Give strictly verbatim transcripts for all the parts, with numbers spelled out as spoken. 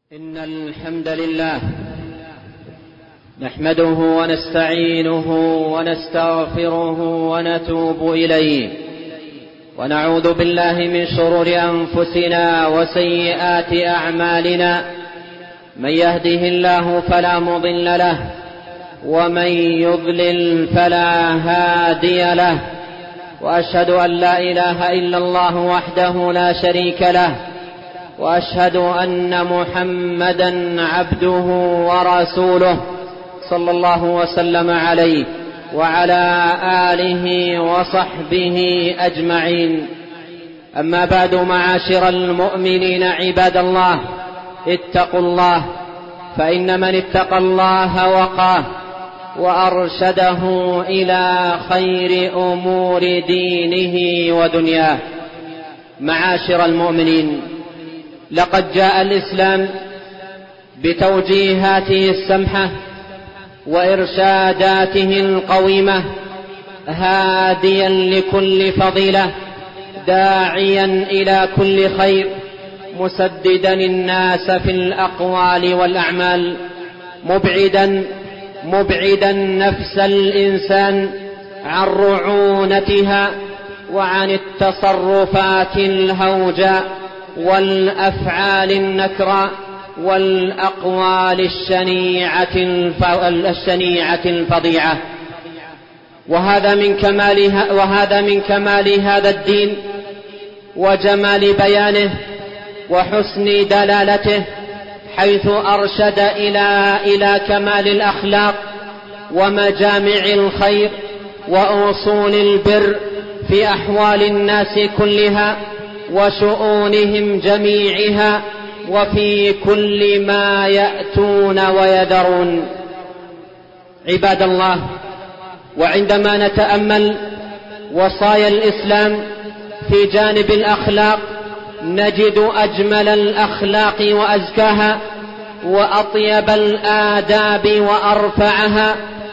إن الحمد لله نحمده ونستعينه ونستغفره ونتوب إليه، ونعوذ بالله من شرور أنفسنا وسيئات أعمالنا. من يهده الله فلا مضل له، ومن يضلل فلا هادي له، وأشهد أن لا إله إلا الله وحده لا شريك له، وأشهد أن محمدا عبده ورسوله صلى الله وسلم عليه وعلى آله وصحبه أجمعين. أما بعد، معاشر المؤمنين عباد الله، اتقوا الله، فإن من اتقى الله وقاه وأرشده إلى خير أمور دينه ودنياه. معاشر المؤمنين، لقد جاء الإسلام بتوجيهاته السمحة وإرشاداته القويمة، هاديا لكل فضيلة، داعيا إلى كل خير، مسددا الناس في الأقوال والأعمال، مبعدا مبعدا نفس الإنسان عن رعونتها وعن التصرفات الهوجاء والأفعال النكراء والأقوال الشنيعة الشنيعة الفظيعة. وهذا من كمال وهذا من كمال هذا الدين وجمال بيانه وحسن دلالته، حيث أرشد إلى إلى كمال الأخلاق ومجامع الخير وأصول البر في أحوال الناس كلها وشؤونهم جميعها، وفي كل ما يأتون ويذرون. عباد الله، وعندما نتأمل وصايا الإسلام في جانب الأخلاق، نجد أجمل الأخلاق وأزكاها وأطيب الآداب وأرفعها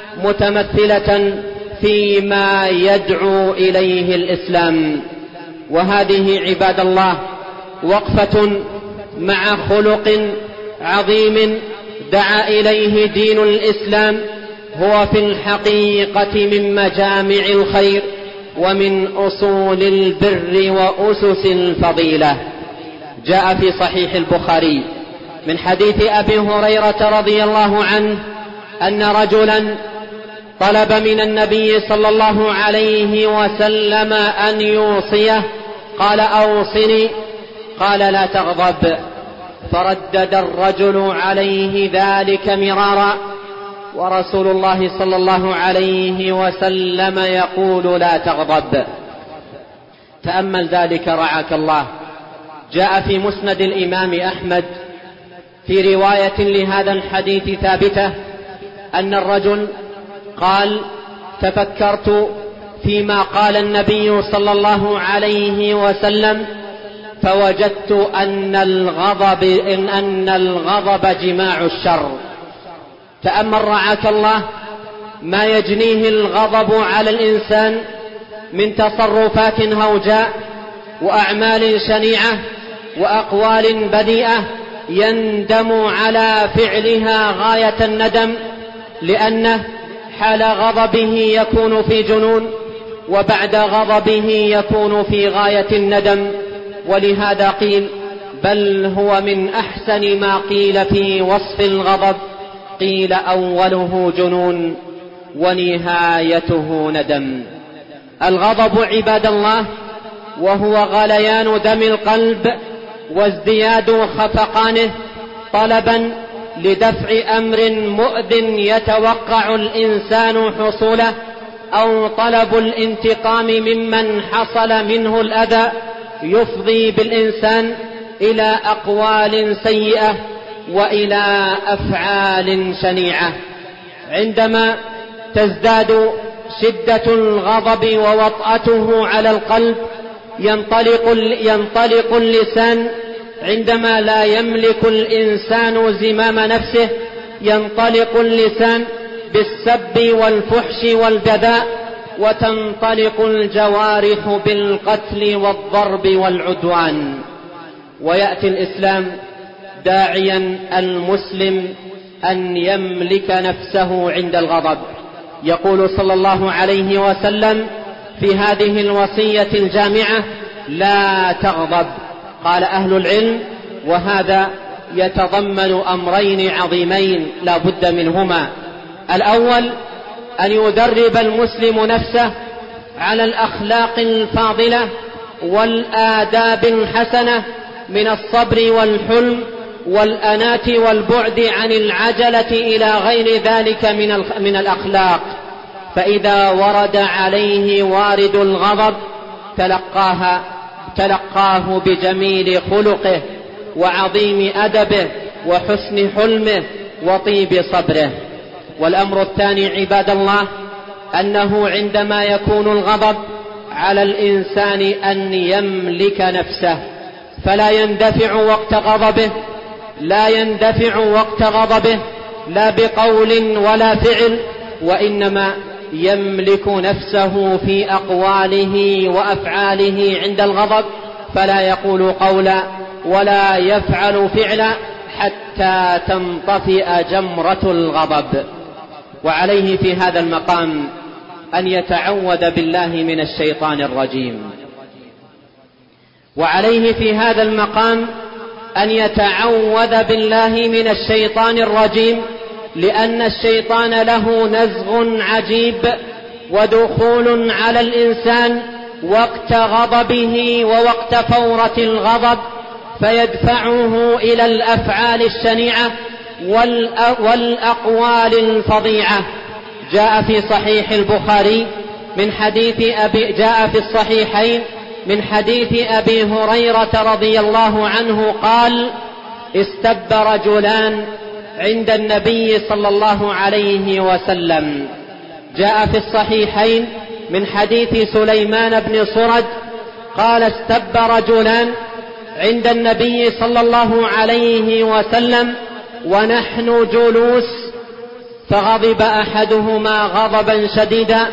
متمثلة فيما يدعو إليه الإسلام. وهذه عباد الله وقفة مع خلق عظيم دعا إليه دين الإسلام، هو في الحقيقة من مجامع الخير ومن أصول البر وأسس الفضيلة. جاء في صحيح البخاري من حديث أبي هريرة رضي الله عنه أن رجلا طلب من النبي صلى الله عليه وسلم أن يوصيه، قال: أوصني. قال: لا تغضب. فردد الرجل عليه ذلك مرارا، ورسول الله صلى الله عليه وسلم يقول: لا تغضب. تأمل ذلك رعاك الله. جاء في مسند الإمام أحمد في رواية لهذا الحديث ثابتة أن الرجل قال: تفكرت فيما قال النبي صلى الله عليه وسلم، فوجدت أن الغضب إن أن الغضب جماع الشر. تأمل رعاك الله ما يجنيه الغضب على الإنسان من تصرفات هوجاء وأعمال شنيعة وأقوال بذيئة يندم على فعلها غاية الندم، لأنه حال غضبه يكون في جنون، وبعد غضبه يكون في غاية الندم. ولهذا قيل: بل هو من أحسن ما قيل في وصف الغضب، قيل: أوله جنون ونهايته ندم. الغضب عباد الله وهو غليان دم القلب وازدياد خفقانه، طلبا لدفع أمر مؤذ يتوقع الإنسان حصوله، أو طلب الانتقام ممن حصل منه الأذى، يفضي بالإنسان إلى أقوال سيئة وإلى أفعال شنيعة. عندما تزداد شدة الغضب ووطأته على القلب، ينطلق, ينطلق اللسان. عندما لا يملك الإنسان زمام نفسه، ينطلق اللسان بالسب والفحش والبذاء، وتنطلق الجوارح بالقتل والضرب والعدوان. ويأتي الإسلام داعيا المسلم أن يملك نفسه عند الغضب. يقول صلى الله عليه وسلم في هذه الوصية الجامعة: لا تغضب. قال أهل العلم: وهذا يتضمن أمرين عظيمين لا بد منهما. الأول أن يدرب المسلم نفسه على الأخلاق الفاضلة والآداب الحسنة من الصبر والحلم والأنات والبعد عن العجلة إلى غير ذلك من الأخلاق. فإذا ورد عليه وارد الغضب تلقاها تلقاه بجميل خلقه وعظيم أدبه وحسن حلمه وطيب صبره. والأمر الثاني عباد الله أنه عندما يكون الغضب على الإنسان أن يملك نفسه، فلا يندفع وقت غضبه لا يندفع وقت غضبه لا بقول ولا فعل، وإنما يملك نفسه في أقواله وأفعاله عند الغضب، فلا يقول قولا ولا يفعل فعلا حتى تنطفئ جمرة الغضب. وعليه في هذا المقام أن يتعوذ بالله من الشيطان الرجيم وعليه في هذا المقام أن يتعوذ بالله من الشيطان الرجيم لأن الشيطان له نزغ عجيب ودخول على الإنسان وقت غضبه ووقت فورة الغضب، فيدفعه إلى الأفعال الشنيعة والأقوال الفظيعة. جاء في صحيح البخاري من حديث أبي جاء في الصحيحين من حديث أبي هريرة رضي الله عنه قال: استب رجلان عند النبي صلى الله عليه وسلم. جاء في الصحيحين من حديث سليمان بن صرد قال: استب رجلان عند النبي صلى الله عليه وسلم ونحن جلوس، فغضب أحدهما غضبا شديدا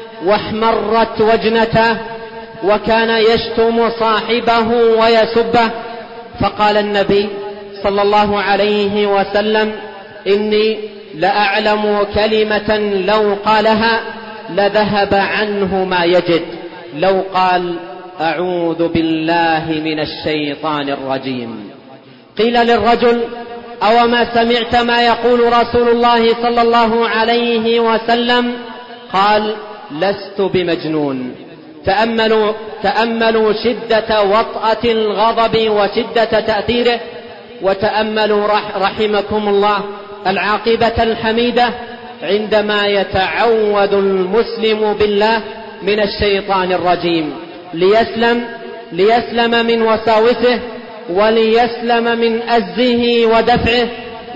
واحمرت وجنته وكان يشتم صاحبه ويسبه، فقال النبي صلى الله عليه وسلم: إني لأعلم كلمة لو قالها لذهب عنه ما يجد، لو قال: أعوذ بالله من الشيطان الرجيم. قيل للرجل: أوما سمعت ما يقول رسول الله صلى الله عليه وسلم؟ قال: لست بمجنون. تأملوا, تأملوا شدة وطأة الغضب وشدة تأثيره، وتأملوا رحمكم الله العاقبة الحميدة عندما يتعوذ المسلم بالله من الشيطان الرجيم ليسلم, ليسلم من وساوسه وليسلم من أزه ودفعه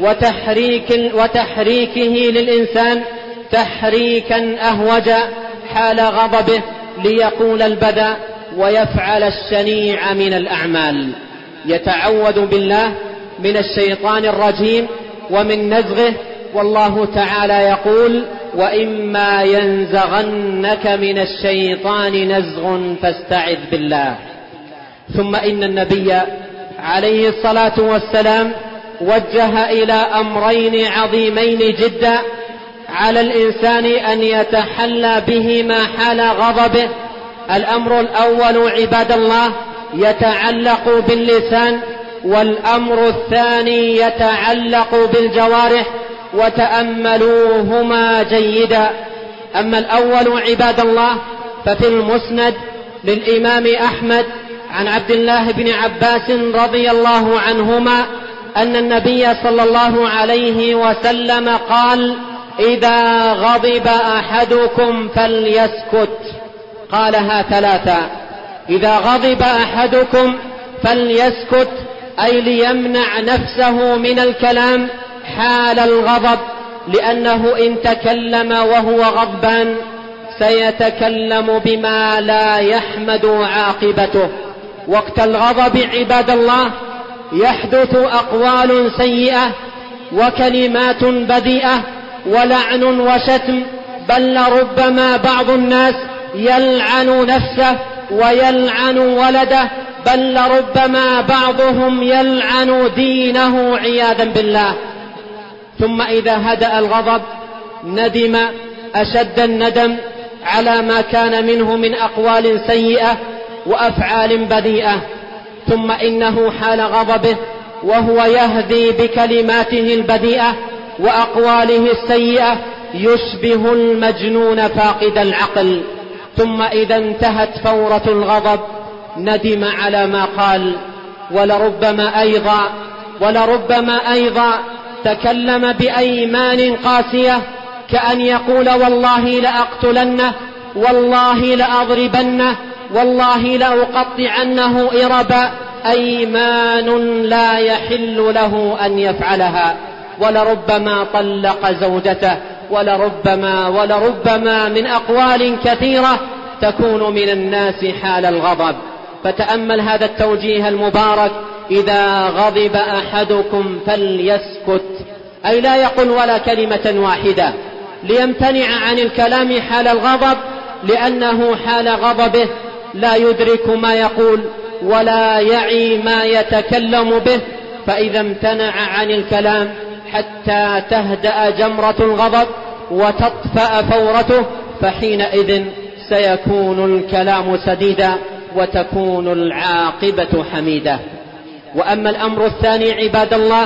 وتحريك وتحريكه للإنسان تحريكا أهوجا حال غضبه ليقول البذى ويفعل الشنيع من الأعمال. يتعوذ بالله من الشيطان الرجيم ومن نزغه، والله تعالى يقول: وإما ينزغنك من الشيطان نزغ فاستعذ بالله. ثم إن النبي عليه الصلاة والسلام وجه إلى أمرين عظيمين جدا على الإنسان أن يتحلى بهما حال غضبه. الأمر الأول عباد الله يتعلق باللسان، والأمر الثاني يتعلق بالجوارح، وتأملوهما جيدا. أما الأول عباد الله ففي المسند للإمام أحمد عن عبد الله بن عباس رضي الله عنهما أن النبي صلى الله عليه وسلم قال: إذا غضب أحدكم فليسكت. قالها ثلاثا: إذا غضب أحدكم فليسكت، أي ليمنع نفسه من الكلام حال الغضب، لأنه إن تكلم وهو غضبان سيتكلم بما لا يحمد عاقبته. وقت الغضب عباد الله يحدث أقوال سيئة وكلمات بذيئة ولعن وشتم، بل ربما بعض الناس يلعن نفسه ويلعن ولده بل لربما بعضهم يلعن دينه عياذا بالله. ثم إذا هدأ الغضب ندم أشد الندم على ما كان منه من أقوال سيئة وأفعال بذيئة، ثم إنه حال غضبه وهو يهدي بكلماته البذيئة وأقواله السيئة يشبه المجنون فاقد العقل. ثم إذا انتهت فورة الغضب ندم على ما قال، ولربما أيضا ولربما أيضا تكلم بأيمان قاسية كأن يقول والله لأقتلنه، والله لأضربنه، والله لأقطعنه إربا، أيمان لا يحل له أن يفعلها. ولربما طلق زوجته، ولربما ولربما من أقوال كثيرة تكون من الناس حال الغضب. فتأمل هذا التوجيه المبارك: إذا غضب أحدكم فليسكت، أي لا يقل ولا كلمة واحدة، ليمتنع عن الكلام حال الغضب، لأنه حال غضبه لا يدرك ما يقول ولا يعي ما يتكلم به، فإذا امتنع عن الكلام حتى تهدأ جمرة الغضب وتطفأ فورته فحينئذ سيكون الكلام سديدا وتكون العاقبة حميدة. وأما الأمر الثاني عباد الله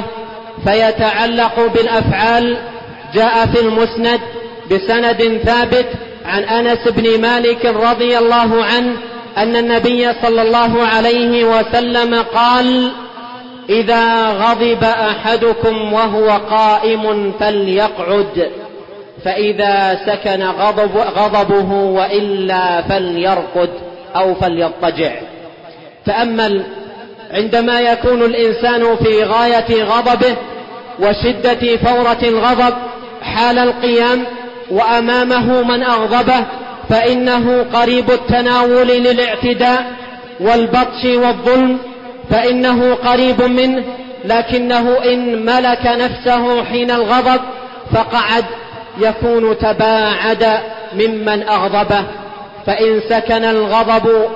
فيتعلق بالأفعال. جاء في المسند بسند ثابت عن أنس بن مالك رضي الله عنه أن النبي صلى الله عليه وسلم قال: إذا غضب أحدكم وهو قائم فليقعد، فإذا سكن غضب غضبه وإلا فليرقد أو فليضطجع. تأمل عندما يكون الإنسان في غاية غضبه وشدة فورة الغضب حال القيام وأمامه من أغضبه فإنه قريب التناول للاعتداء والبطش والظلم، فإنه قريب منه، لكنه إن ملك نفسه حين الغضب فقعد يكون تباعد ممن أغضبه. فإن سكن الغضب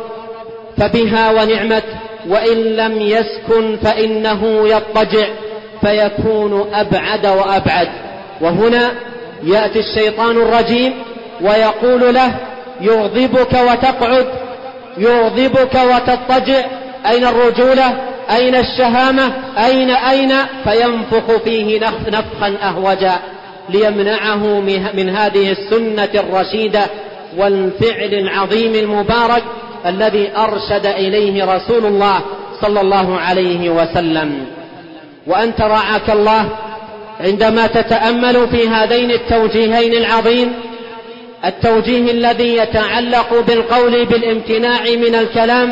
فبها ونعمت، وإن لم يسكن فإنه يضطجع فيكون أبعد وأبعد. وهنا يأتي الشيطان الرجيم ويقول له: يغضبك وتقعد، يغضبك وتضطجع، أين الرجولة؟ أين الشهامة؟ أين أين فينفخ فيه نفخا أهوجا ليمنعه من هذه السنة الرشيدة والفعل العظيم المبارك الذي أرشد إليه رسول الله صلى الله عليه وسلم. وأنت رعاك الله عندما تتأمل في هذين التوجيهين العظيم، التوجيه الذي يتعلق بالقول بالامتناع من الكلام،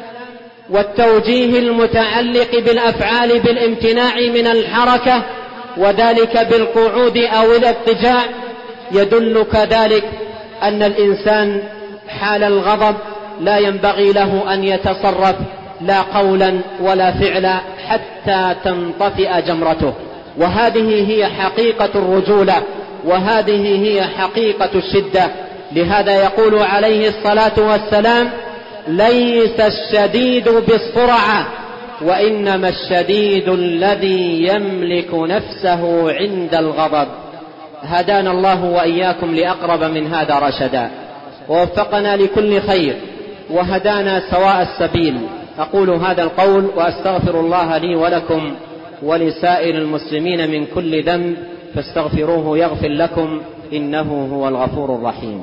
والتوجيه المتعلق بالأفعال بالامتناع من الحركة، وذلك بالقعود أو الاضطجاع، يدلك ذلك أن الإنسان حال الغضب لا ينبغي له أن يتصرف لا قولا ولا فعلا حتى تنطفئ جمرته. وهذه هي حقيقة الرجولة، وهذه هي حقيقة الشدة. لهذا يقول عليه الصلاة والسلام: ليس الشديد بالسرعة، وإنما الشديد الذي يملك نفسه عند الغضب. هدانا الله وإياكم لأقرب من هذا رشدا، ووفقنا لكل خير، وهدانا سواء السبيل. أقول هذا القول وأستغفر الله لي ولكم ولسائر المسلمين من كل ذنب، فاستغفروه يغفر لكم، إنه هو الغفور الرحيم.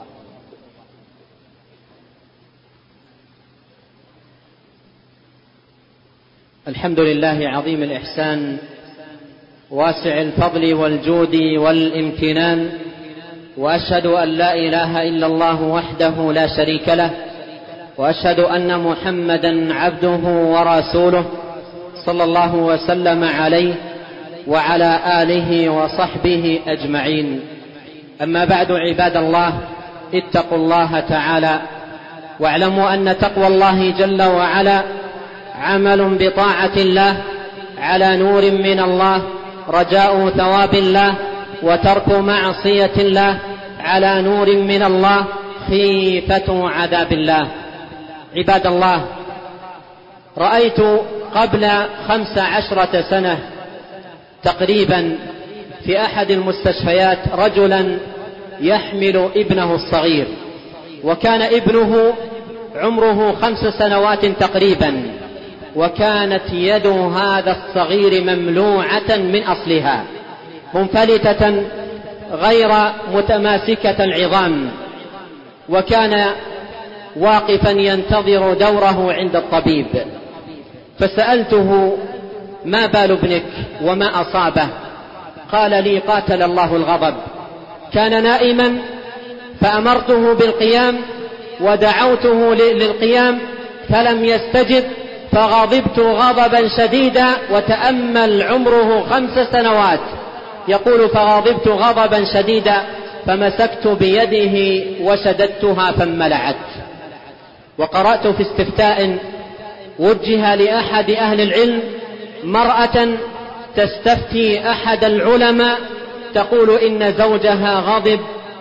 الحمد لله عظيم الإحسان واسع الفضل والجود والامتنان، وأشهد أن لا إله إلا الله وحده لا شريك له، وأشهد أن محمدا عبده ورسوله صلى الله وسلم عليه وعلى آله وصحبه أجمعين. أما بعد، عباد الله، اتقوا الله تعالى، واعلموا أن تقوى الله جل وعلا عمل بطاعة الله على نور من الله، رجاء ثواب الله، وترك معصية الله على نور من الله، خيفة عذاب الله. عباد الله، رأيت قبل خمس عشرة سنة تقريبا في أحد المستشفيات رجلا يحمل ابنه الصغير، وكان ابنه عمره خمس سنوات تقريبا، وكانت يد هذا الصغير مملوعة من أصلها منفلتة غير متماسكة العظام، وكان واقفا ينتظر دوره عند الطبيب. فسألته: ما بال ابنك وما أصابه؟ قال لي: قاتل الله الغضب، كان نائما فأمرته بالقيام ودعوته للقيام فلم يستجب، فغضبت غضبا شديدا، وتأمل عمره خمس سنوات. يقول: فغضبت غضبا شديدا فمسكت بيده وشددتها فانملعت. وقرأت في استفتاء وجه لأحد أهل العلم مرأة تستفتي أحد العلماء تقول إن زوجها غضب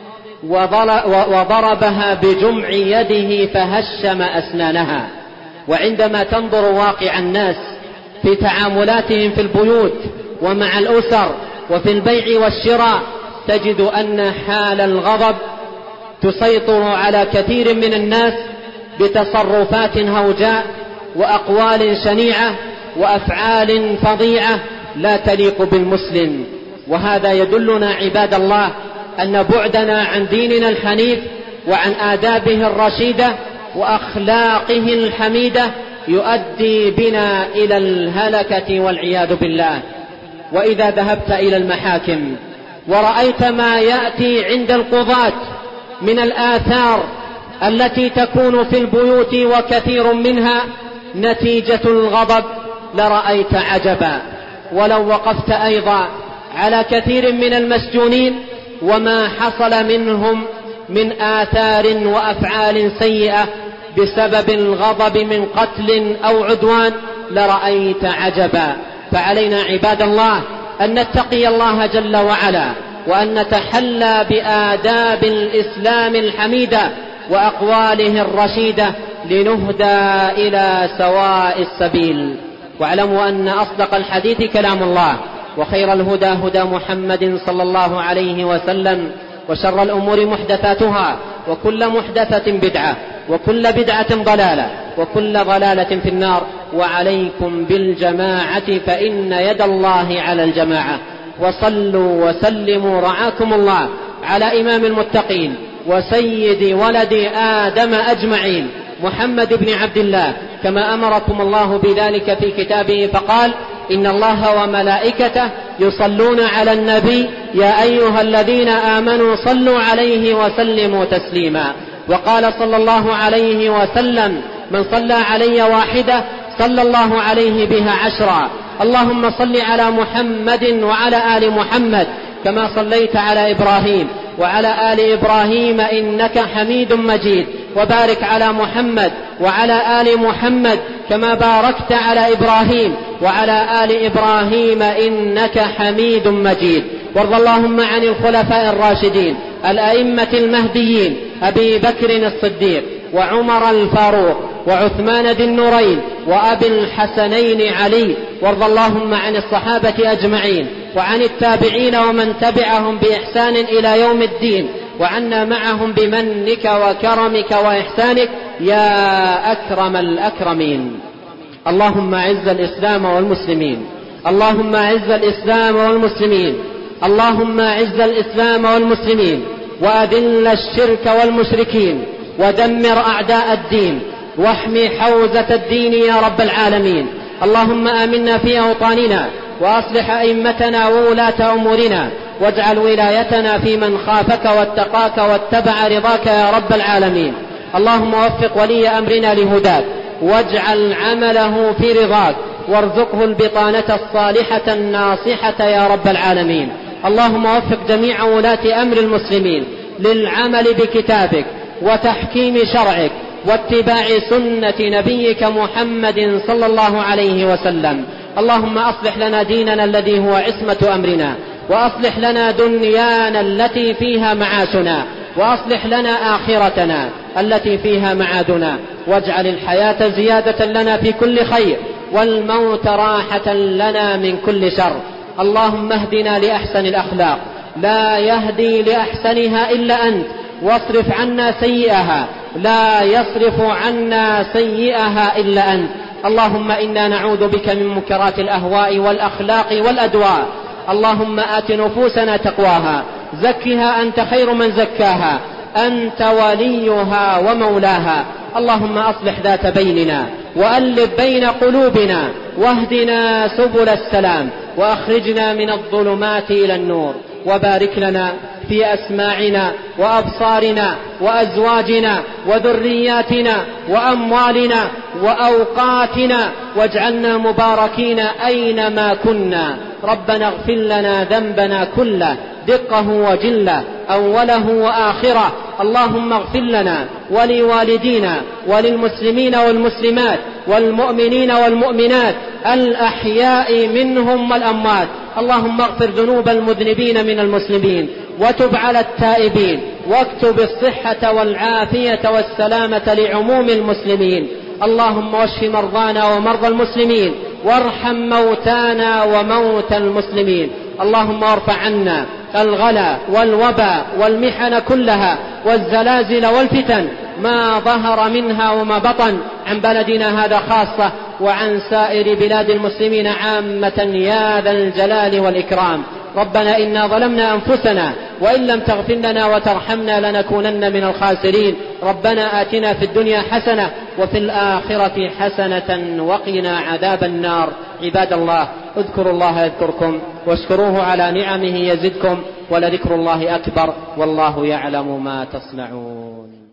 وضربها بجمع يده فهشم أسنانها. وعندما تنظر واقع الناس في تعاملاتهم في البيوت ومع الأسر وفي البيع والشراء تجد أن حال الغضب تسيطر على كثير من الناس بتصرفات هوجاء وأقوال شنيعة وأفعال فظيعة لا تليق بالمسلم. وهذا يدلنا عباد الله أن بعدنا عن ديننا الحنيف وعن آدابه الرشيدة وأخلاقه الحميدة يؤدي بنا إلى الهلكة والعياذ بالله. وإذا ذهبت إلى المحاكم ورأيت ما يأتي عند القضاة من الآثار التي تكون في البيوت وكثير منها نتيجة الغضب لرأيت عجبا. ولو وقفت أيضا على كثير من المسجونين وما حصل منهم من آثار وأفعال سيئة بسبب الغضب من قتل أو عدوان لرأيت عجبا. فعلينا عباد الله أن نتقي الله جل وعلا وأن نتحلى بآداب الإسلام الحميدة وأقواله الرشيدة لنهدى إلى سواء السبيل. واعلموا أن أصدق الحديث كلام الله، وخير الهدى هدى محمد صلى الله عليه وسلم، وشر الأمور محدثاتها، وكل محدثة بدعة، وكل بدعة ضلالة، وكل ضلالة في النار. وعليكم بالجماعة فإن يد الله على الجماعة. وصلوا وسلموا رعاكم الله على إمام المتقين وسيد ولد آدم أجمعين محمد بن عبد الله، كما أمركم الله بذلك في كتابه فقال: إن الله وملائكته يصلون على النبي يا أيها الذين آمنوا صلوا عليه وسلموا تسليما. وقال صلى الله عليه وسلم: من صلى علي واحدة صلى الله عليه بها عشرا. اللهم صل على محمد وعلى آل محمد كما صليت على إبراهيم وعلى آل إبراهيم إنك حميد مجيد، وبارك على محمد وعلى آل محمد كما باركت على إبراهيم وعلى آل إبراهيم إنك حميد مجيد. وارض اللهم عن الخلفاء الراشدين الأئمة المهديين أبي بكر الصديق وعمر الفاروق وعثمان ذي النورين وأبي الحسنين علي. وارض اللهم عن الصحابة أجمعين وعن التابعين ومن تبعهم بإحسان إلى يوم الدين، وعنا معهم بمنك وكرمك وإحسانك يا أكرم الأكرمين. اللهم أعز الإسلام والمسلمين، اللهم أعز الإسلام والمسلمين، اللهم أعز الإسلام والمسلمين، وأذل الشرك والمشركين، ودمر أعداء الدين، واحمي حوزة الدين يا رب العالمين. اللهم آمنا في أوطاننا، وأصلح أئمتنا وولاة أمورنا، واجعل ولايتنا في من خافك واتقاك واتبع رضاك يا رب العالمين. اللهم وفق ولي أمرنا لهداك، واجعل عمله في رضاك، وارزقه البطانة الصالحة الناصحة يا رب العالمين. اللهم وفق جميع ولاة أمر المسلمين للعمل بكتابك وتحكيم شرعك واتباع سنة نبيك محمد صلى الله عليه وسلم. اللهم أصلح لنا ديننا الذي هو عصمة أمرنا، وأصلح لنا دنيانا التي فيها معاشنا، وأصلح لنا آخرتنا، التي فيها معادنا، واجعل الحياة زيادة لنا في كل خير والموت راحة لنا من كل شر. اللهم اهدنا لأحسن الأخلاق، لا يهدي لأحسنها إلا أنت، واصرف عنا سيئها، لا يصرف عنا سيئها إلا أنت. اللهم إنا نعوذ بك من منكرات الأهواء والأخلاق والأدواء. اللهم آت نفوسنا تقواها، زكها أنت خير من زكاها، أنت وليها ومولاها. اللهم أصلح ذات بيننا، وألف بين قلوبنا، واهدنا سبل السلام، وأخرجنا من الظلمات إلى النور. وبارك لنا في أسماعنا وأبصارنا وأزواجنا وذرياتنا وأموالنا وأوقاتنا، واجعلنا مباركين أينما كنا. ربنا اغفر لنا ذنبنا كله، دقه وجله، أوله وآخره. اللهم اغفر لنا ولوالدينا وللمسلمين والمسلمات والمؤمنين والمؤمنات الأحياء منهم والأموات. اللهم اغفر ذنوب المذنبين من المسلمين، وتب على التائبين، واكتب الصحة والعافية والسلامة لعموم المسلمين. اللهم واشف مرضانا ومرضى المسلمين، وارحم موتانا وموتى المسلمين. اللهم ارفع عنا الغلا والوباء والمحن كلها والزلازل والفتن ما ظهر منها وما بطن، عن بلدنا هذا خاصة وعن سائر بلاد المسلمين عامة، يا ذا الجلال والإكرام. ربنا إنا ظلمنا أنفسنا، وإن لم تغفر لنا وترحمنا لنكونن من الخاسرين. ربنا آتنا في الدنيا حسنة وفي الآخرة حسنة وقنا عذاب النار. عباد الله، اذكروا الله يذكركم، واشكروه على نعمه يزدكم، ولذكر الله أكبر، والله يعلم ما تصنعون.